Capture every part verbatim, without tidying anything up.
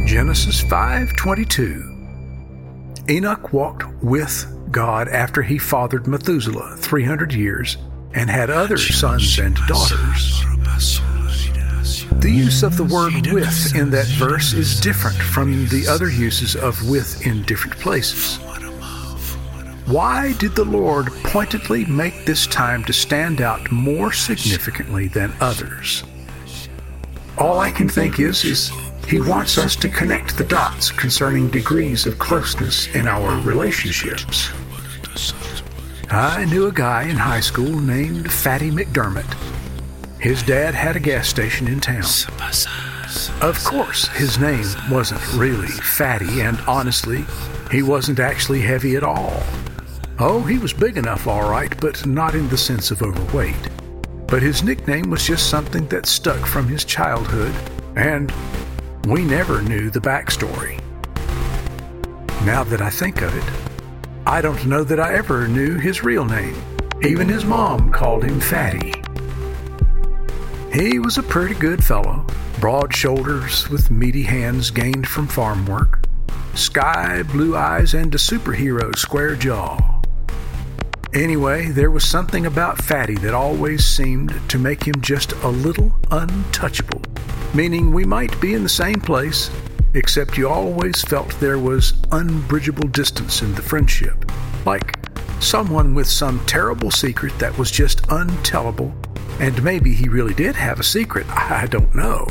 Genesis five twenty-two. Enoch walked with God after he fathered Methuselah three hundred years and had other sons and daughters. The use of the word with in that verse is different from the other uses of with in different places. Why did the Lord pointedly make this time to stand out more significantly than others? All I can think is, is He wants us to connect the dots concerning degrees of closeness in our relationships. I knew a guy in high school named Fatty McDermott. His dad had a gas station in town. Of course, his name wasn't really Fatty, and honestly, he wasn't actually heavy at all. Oh, he was big enough, all right, but not in the sense of overweight. But his nickname was just something that stuck from his childhood, and we never knew the backstory. Now that I think of it, I don't know that I ever knew his real name. Even his mom called him Fatty. He was a pretty good fellow, broad shoulders with meaty hands gained from farm work, sky blue eyes, and a superhero square jaw. Anyway, there was something about Fatty that always seemed to make him just a little untouchable, meaning we might be in the same place, except you always felt there was unbridgeable distance in the friendship, like someone with some terrible secret that was just untellable, and maybe he really did have a secret, I don't know.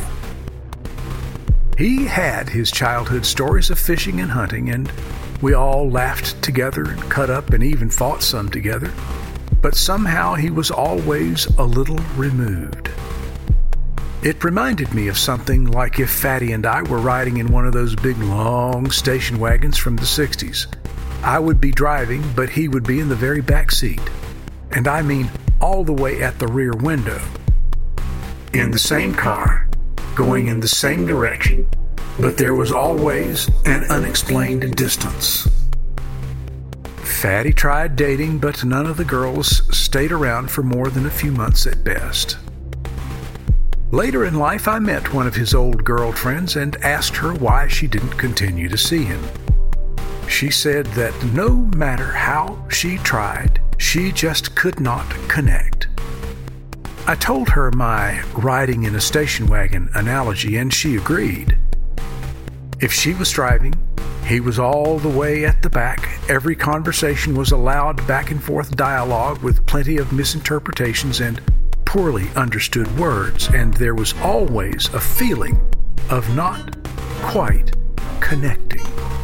He had his childhood stories of fishing and hunting, and we all laughed together and cut up and even fought some together, but somehow he was always a little removed. It reminded me of something like if Fatty and I were riding in one of those big long station wagons from the sixties. I would be driving, but he would be in the very back seat. And I mean all the way at the rear window. In the same car, going in the same direction, but there was always an unexplained distance. Fatty tried dating, but none of the girls stayed around for more than a few months at best. Later in life, I met one of his old girlfriends and asked her why she didn't continue to see him. She said that no matter how she tried, she just could not connect. I told her my riding in a station wagon analogy, and she agreed. If she was driving, he was all the way at the back. Every conversation was a loud back and forth dialogue with plenty of misinterpretations and poorly understood words, and there was always a feeling of not quite connecting.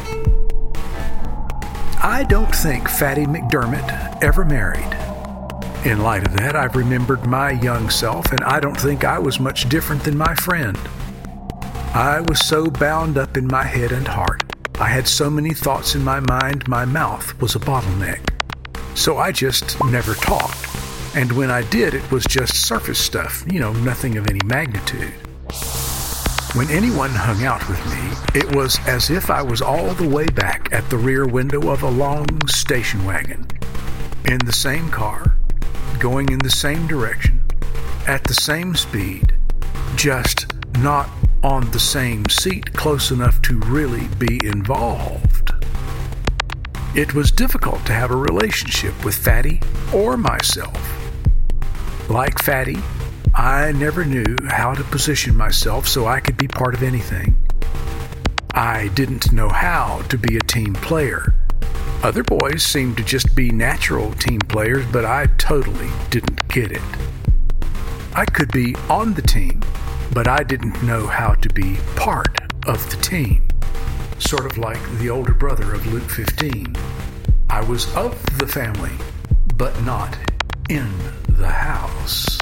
I don't think Fatty McDermott ever married. In light of that, I've remembered my young self, and I don't think I was much different than my friend. I was so bound up in my head and heart. I had so many thoughts in my mind, my mouth was a bottleneck. So I just never talked. And when I did, it was just surface stuff, you know, nothing of any magnitude. When anyone hung out with me, it was as if I was all the way back at the rear window of a long station wagon, in the same car, going in the same direction, at the same speed, just not on the same seat close enough to really be involved. It was difficult to have a relationship with Fatty or myself. Like Fatty, I never knew how to position myself so I could be part of anything. I didn't know how to be a team player. Other boys seemed to just be natural team players, but I totally didn't get it. I could be on the team, but I didn't know how to be part of the team. Sort of like the older brother of Luke fifteen. I was of the family, but not in the house.